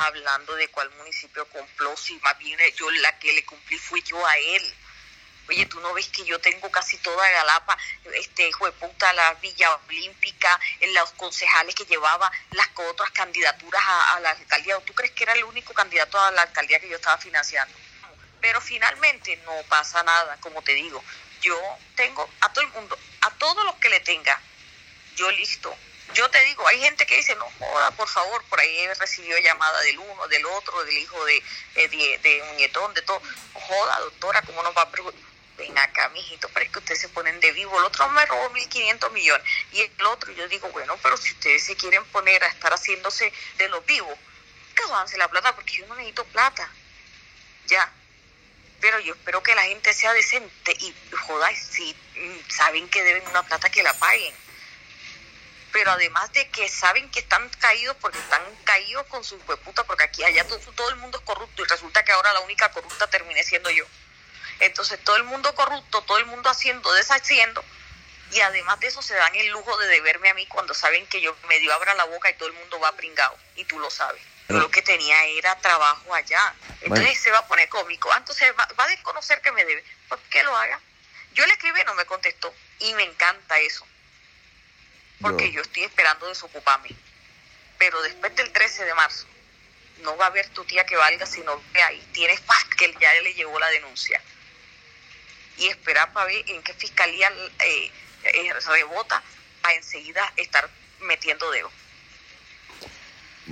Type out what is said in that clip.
hablando de cuál municipio compró, si más bien yo la que le cumplí fui yo a él. Oye, ¿tú no ves que yo tengo casi toda Galapa, hijo de puta, la Villa Olímpica, los concejales que llevaba las otras candidaturas a la alcaldía? ¿Tú crees que era el único candidato a la alcaldía que yo estaba financiando? Pero finalmente no pasa nada, como te digo. Yo tengo a todo el mundo, a todos los que le tenga, yo listo. Yo te digo, hay gente que dice, no joda, por favor, por ahí recibió llamada del uno, del otro, del hijo de un nietón, de todo. No joda, doctora, ¿cómo nos va a preguntar? Ven acá, mijito, pero es que ustedes se ponen de vivo. El otro me robó 1.500 millones. Y el otro, yo digo, bueno, pero si ustedes se quieren poner a estar haciéndose de los vivos, que avance la plata, porque yo no necesito plata. Ya. Pero yo espero que la gente sea decente y, joda, si saben que deben una plata, que la paguen. Pero además de que saben que están caídos, porque están caídos con su hueputa, porque aquí allá todo el mundo es corrupto, y resulta que ahora la única corrupta terminé siendo yo. Entonces todo el mundo corrupto, todo el mundo haciendo, deshaciendo, y además de eso se dan el lujo de deberme a mí cuando saben que yo medio abra la boca y todo el mundo va pringado, y tú lo sabes. Yo lo que tenía era trabajo allá. Entonces se va a poner cómico. Entonces va a desconocer que me debe. ¿Por qué lo haga? Yo le escribí y no me contestó. Y me encanta eso. Porque yo estoy esperando desocuparme. Pero después del 13 de marzo, no va a haber tu tía que valga, sino que ahí tienes paz, que ya le llegó la denuncia. Y esperar para ver en qué fiscalía rebota, para enseguida estar metiendo dedo.